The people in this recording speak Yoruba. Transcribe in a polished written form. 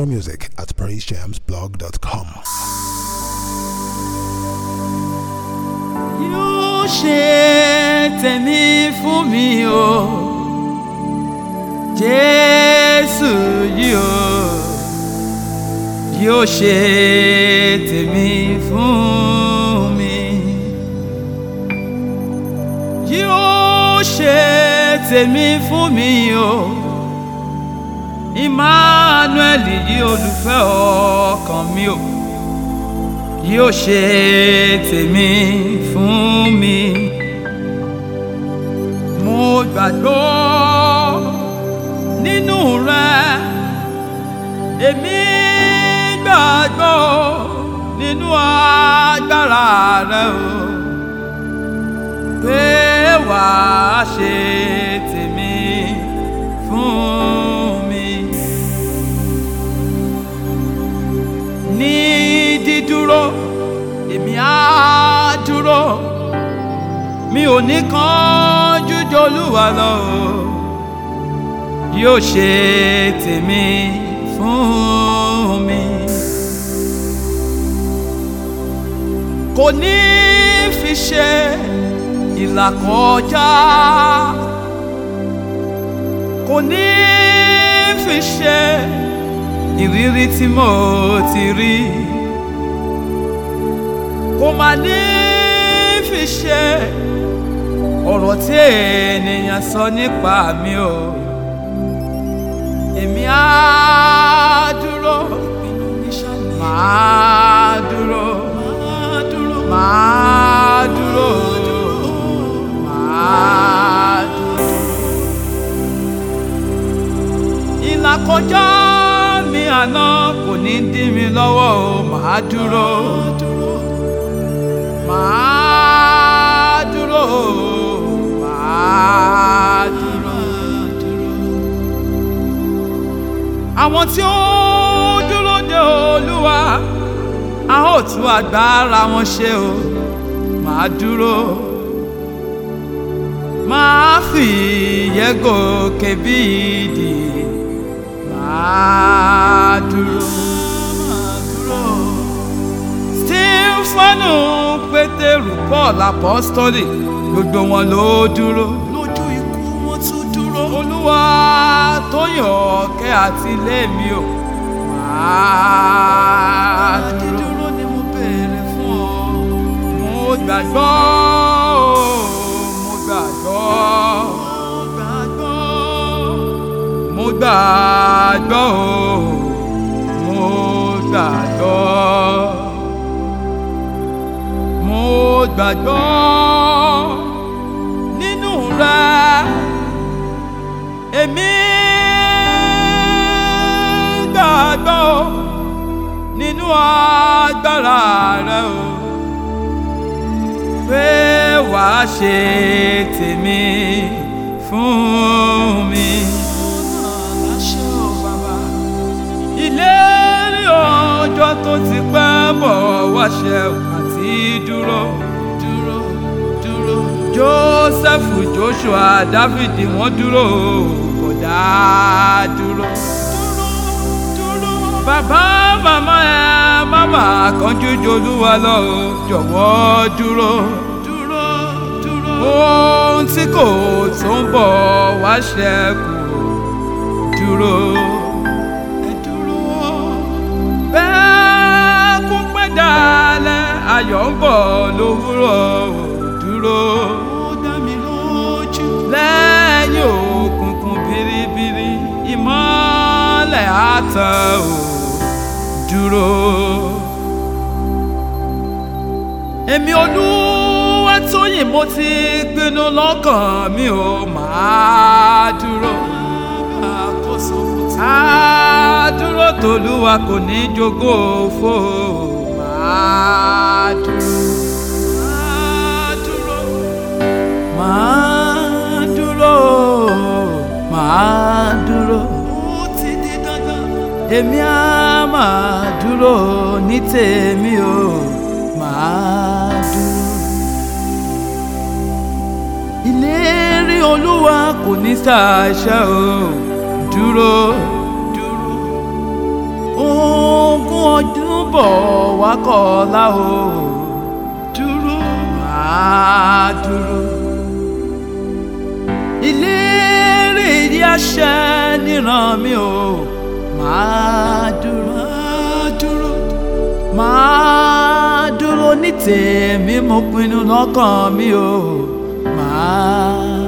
More music at praisejamsblog.com. Yóò ṣe tèmi fún mi o, Jésù yìí o. Yóò ṣe tèmi fún mi. Yóò ṣe tèmi fún mi o. Emmanuel yìí olùfẹ́ ọkàn mi o. Yóò ṣe tèmi fún mi. Mo gbàgbọ́ nínú rẹ̀, èmi gbàgbọ́ nínú agbára rẹ̀ o, pé wàá ṣe tèmi fún mi. Ní dídúró èmi á dúró, mi ò ní kánjú jOlúwa lọ o. Yóò ṣe tèmi fún mi. Kò ní fi ṣe ìlàkọjá, kò ní fi ṣe ìrírí tí mo ti rí, kò má ní fi ṣe ọ̀rọ̀ tí ènìyàn sọ nípa mi o. Èmi á dúró, màá dúró, màá dúró, màá dúró. Ìlàkọjá mi àná kò ní dí mi lọ́wọ́ o, màá dúró, màá dúró, màá dúró. Àwọn tí ó dúró de Olúwa, a ó tún agbára wọn ṣe o. Màá dúró, màá fi ìyẹ́ gòkè bí idì. Màá dúró, màá dúró. Stefanu, Pétérù, Paul apostoli, gbogbo wọn ló dúró. Lójú ikú wọn tún dúró. Olúwa tó yàn ọ̀kẹ́ àti ilé mi o. Màá dúró ni mo béèrè fún ọ. Mo gbàgbọ́, mo gbàgbọ́, mo gbàgbọ́, mo gbàgbọ́, mo gbàgbọ́ nínú rẹ̀. Èmi gbàgbọ́ nínú agbára rẹ̀ o, pé wàá ṣe tèmi fún mi. Ìlérí ọjọ́ tó ti pẹ́ bọ̀ wá ṣẹ àti dúró, dúró, dúró. Jósẹ́fù, Jóṣúà, Dáfídì wọ́n dúró, kò dá dúró, dúró, dúró. Bàbá màmá ẹ má máa kánjú jOlúwa lọ o, jọ̀wọ́ dúró, dúró, dúró. Ohun tí kò tó ń bọ̀ wá ṣẹ́kù, dúró. Bẹ́ẹ̀ kú pẹ́ dalẹ̀, ayọ̀ ń bọ̀ lówùrọ̀, dúró. Ó dá mi lójú. Lẹ́yìn òkùnkùn biribiri, ìmọ́lẹ̀ á tàn o, dúró. Èmi Olúwatóyìn, mo ti pinnu lọ́kàn mi ò, máa dúró. Á dúró t'Olúwa kò ní jogún òfo. Máa dúró, máa dúró, máa dúró, máa dúró. Ó ti di dandan. Èmi á máa dúró ní tèmi o, máa dúró. Ìlérí Olúwa kò ní ṣàìṣẹ o, dúró, dúró. bọ̀ wá kọ́lá o dúró máa dúró. ìlérí ìdí àṣẹ níran mi o máa dúró máa dúró ní tèmi mo pinnu lọ́kàn mi o máa